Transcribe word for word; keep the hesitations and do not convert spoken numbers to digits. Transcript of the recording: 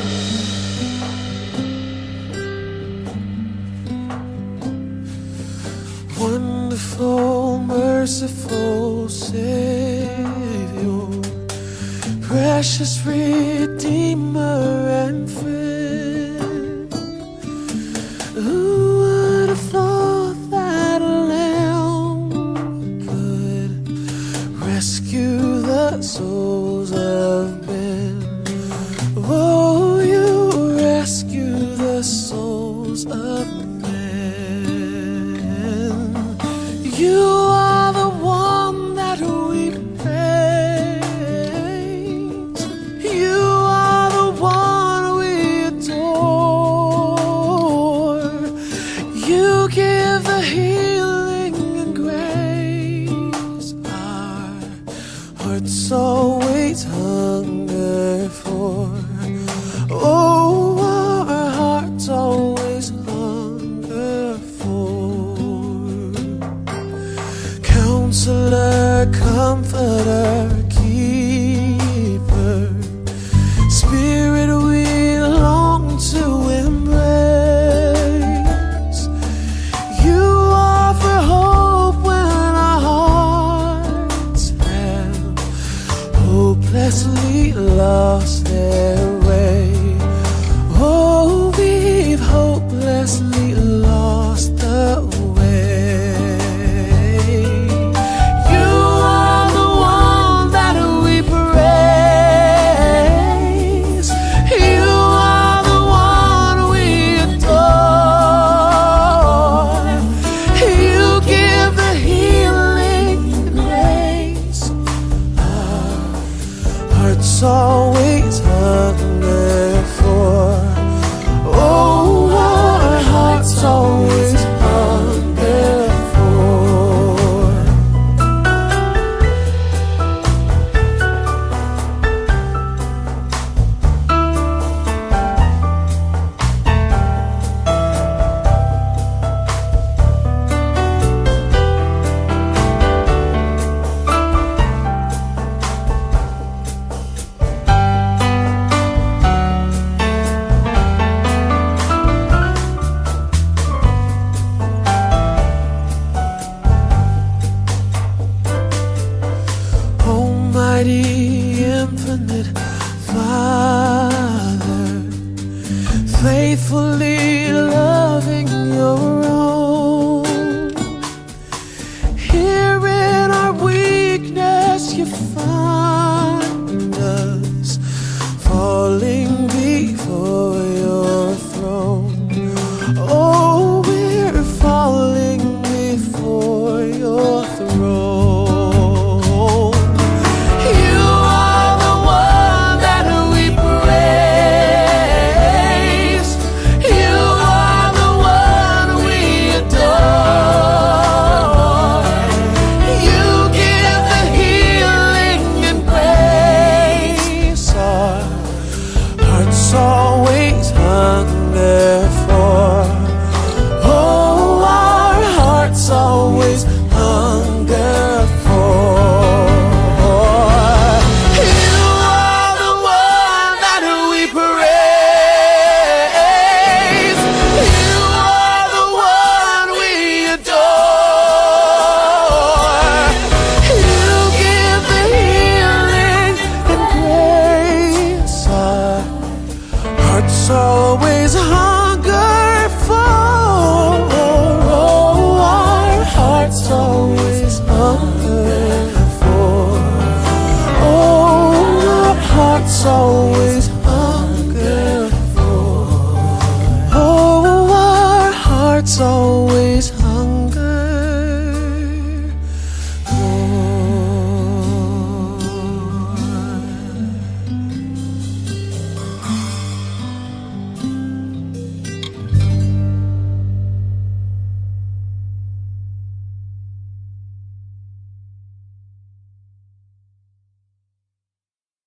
Wonderful, merciful Savior, precious Redeemer and friend. Who would have thought that a lamb could rescue the souls of men? Oh, you rescue the souls of men. You are the one that we praise. You are the one we adore. You give the healing and grace our hearts always hunger for. Oh, our hearts always hunger for. Counselor, comforter, keeper, Spirit we long to embrace. You offer hope when our hearts have hopelessly lost their way. Oh, we've hopelessly lost the way. Hearts always hunger for. Oh, our hearts always hunger for. Almighty, infinite Father, faithfully loving your own. Here in our weakness you find us, falling before your throne. Oh, we're falling before your throne. Always hunger for. Oh, our hearts always hunger for. You are the one that we praise. You are the one we adore. You give the healing and grace. Our hearts always hunger for. Oh, our hearts always hunger for. Oh, our hearts always hunger for. Oh, our hearts always hunger for.